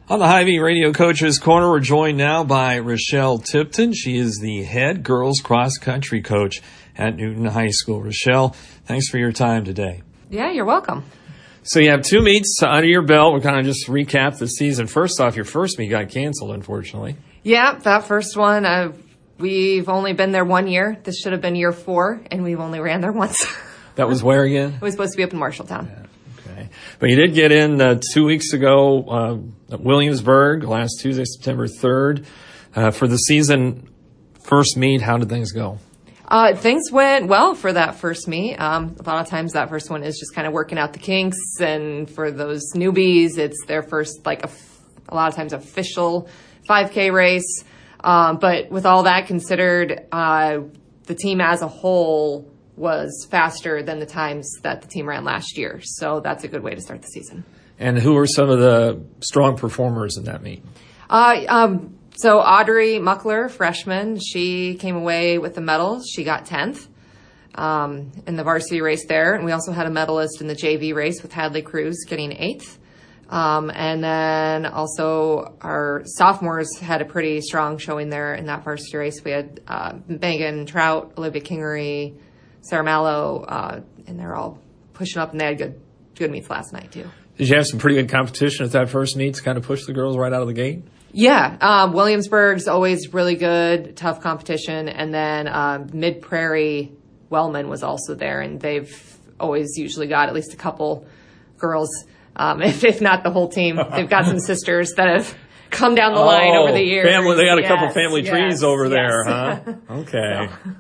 On the Hy-Vee Radio Coaches Corner, we're joined now by Rochelle Tipton. She is the head girls cross country coach at Newton High School. Rochelle, thanks for your time today. Yeah, you're welcome. So you have two meets under your belt. We'll kind of just recap the season. First off, your first meet got canceled, unfortunately. Yeah, that first one, we've only been there 1 year. This should have been year 4, and we've only ran there once. That was where again? It was supposed to be up in Marshalltown. Yeah. Okay. But you did get in 2 weeks ago at Williamsburg, last Tuesday, September 3rd. For the season first meet, how did things go? Things went well for that first meet. A lot of times that first one is just kind of working out the kinks. And for those newbies, it's their first, a lot of times official 5K race. But with all that considered, the team as a whole was faster than the times that the team ran last year. So that's a good way to start the season. And who were some of the strong performers in that meet? So Audrey Muckler, freshman, she came away with the medal. She got 10th in the varsity race there. And we also had a medalist in the JV race with Hadley Cruz getting 8th. And then also our sophomores had a pretty strong showing there in that varsity race. We had Megan Trout, Olivia Kingery, Sarah Mallow, and they're all pushing up, and they had good meets last night too. Did you have some pretty good competition at that first meet to kind of push the girls right out of the gate? Yeah, Williamsburg's always really good, tough competition, and then Mid Prairie Wellman was also there, and they've always usually got at least a couple girls, if not the whole team. They've got some sisters that have come down the line over the years. Family, they got a couple family trees over there, huh? Okay. So.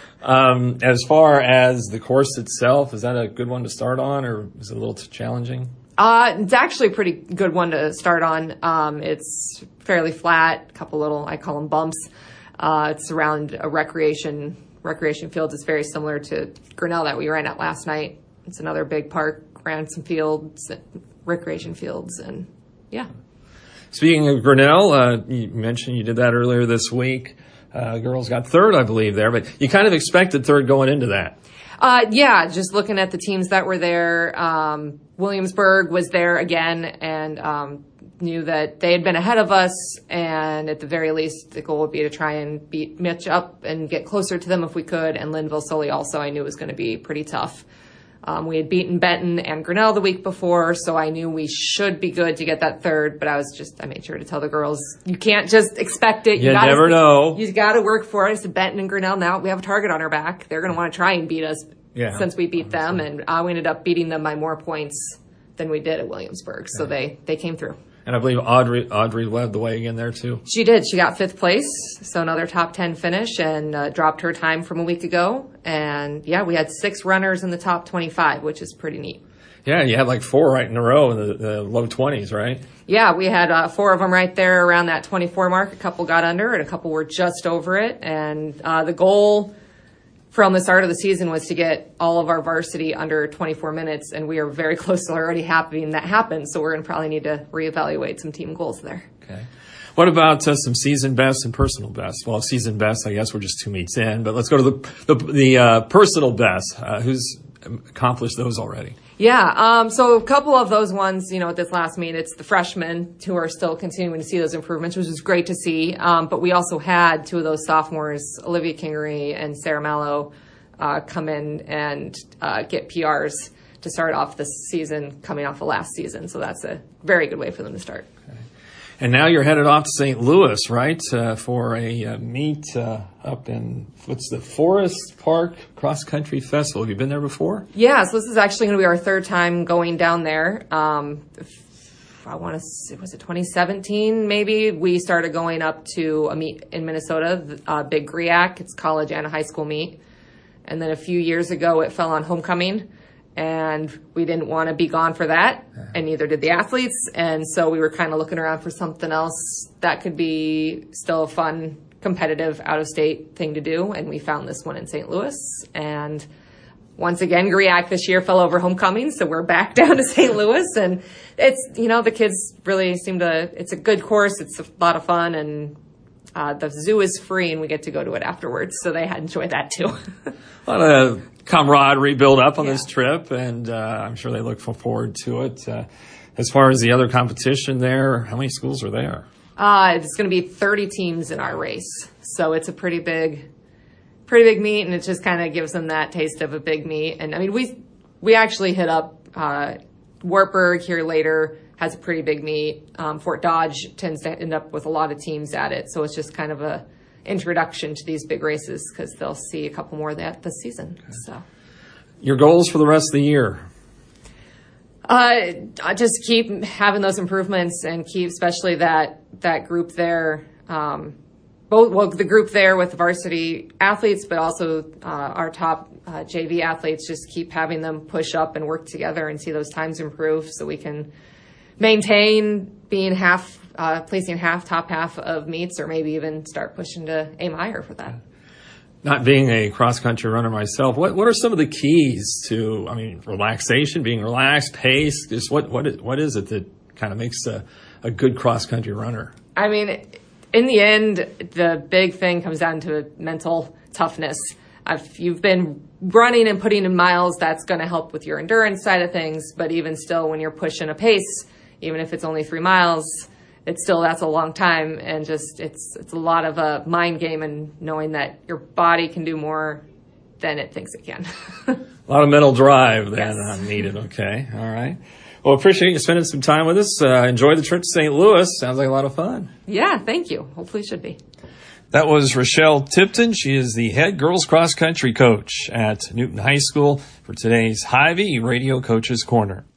As far as the course itself, is that a good one to start on, or is it a little challenging? It's actually a pretty good one to start on. It's fairly flat, a couple little, I call them bumps. It's around a recreation field. It's very similar to Grinnell that we ran at last night. It's another big park, ran some fields, recreation fields, and yeah. Speaking of Grinnell, you mentioned you did that earlier this week. Girls got 3rd, I believe, there, but you kind of expected 3rd going into that. Yeah, just looking at the teams that were there, Williamsburg was there again, and knew that they had been ahead of us, and at the very least, the goal would be to try and beat Mitch up and get closer to them if we could, and Linville-Sully also I knew was going to be pretty tough. We had beaten Benton and Grinnell the week before, so I knew we should be good to get that 3rd, but I made sure to tell the girls, you can't just expect it. You never know. You got to work for it. I said, Benton and Grinnell, now we have a target on our back. They're going to want to try and beat us since we beat them, and we ended up beating them by more points than we did at Williamsburg, so they came through. And I believe Audrey led the way again there, too. She did. She got 5th place, so another top 10 finish, and dropped her time from a week ago. And, yeah, we had 6 runners in the top 25, which is pretty neat. Yeah, you had 4 right in a row in the low 20s, right? Yeah, we had 4 of them right there around that 24 mark. A couple got under, and a couple were just over it. And the goal from the start of the season was to get all of our varsity under 24 minutes, and we are very close to already having that happen, so we're going to probably need to reevaluate some team goals there. Okay. What about some season bests and personal bests? Well, season bests, I guess we're just 2 meets in, but let's go to the personal bests. Who's accomplished those already? Yeah, so a couple of those ones, at this last meet, it's the freshmen who are still continuing to see those improvements, which is great to see. But we also had 2 of those sophomores, Olivia Kingery and Sarah Mallow, come in and get PRs to start off the season coming off of last season. So that's a very good way for them to start. Okay. And now you're headed off to St. Louis, right, for a meet up in, what's the Forest Park Cross Country Festival. Have you been there before? Yeah, so this is actually going to be our 3rd time going down there. I want to say, was it 2017 maybe? We started going up to a meet in Minnesota, Big GRIAC. It's college and a high school meet. And then a few years ago, it fell on homecoming. And we didn't want to be gone for that, and neither did the athletes. And so we were kind of looking around for something else that could be still a fun, competitive, out-of-state thing to do. And we found this one in St. Louis. And once again, GRIAC this year fell over homecoming, so we're back down to St. Louis. And it's, the kids really seem to, it's a good course. It's a lot of fun, and the zoo is free, and we get to go to it afterwards. So they had enjoyed that too. A lot of camaraderie build up on this trip, and I'm sure they look forward to it. as far as the other competition there, how many schools are there? It's going to be 30 teams in our race. So it's a pretty big meet, and it just kind of gives them that taste of a big meet. And I mean, we actually hit up Wartburg here later, has a pretty big meet. Fort Dodge tends to end up with a lot of teams at it. So it's just kind of a introduction to these big races because they'll see a couple more of that this season. Okay. So, your goals for the rest of the year? I just keep having those improvements and keep, especially that group there, the group there with the varsity athletes, but also our top JV athletes, just keep having them push up and work together and see those times improve so we can maintain being placing top half of meets, or maybe even start pushing to aim higher for that. Not being a cross-country runner myself, what are some of the keys to, relaxation, being relaxed, pace? Just what is it that kind of makes a good cross-country runner? I mean, in the end, the big thing comes down to mental toughness. If you've been running and putting in miles, that's going to help with your endurance side of things. But even still, when you're pushing a pace, even if it's only 3 miles, that's a long time. And just, it's a lot of a mind game and knowing that your body can do more than it thinks it can. A lot of mental drive then yes. Needed. Okay. All right. Well, appreciate you spending some time with us. Enjoy the trip to St. Louis. Sounds like a lot of fun. Yeah, thank you. Hopefully it should be. That was Rochelle Tipton. She is the head girls cross country coach at Newton High School for today's Hy-Vee Radio Coaches Corner.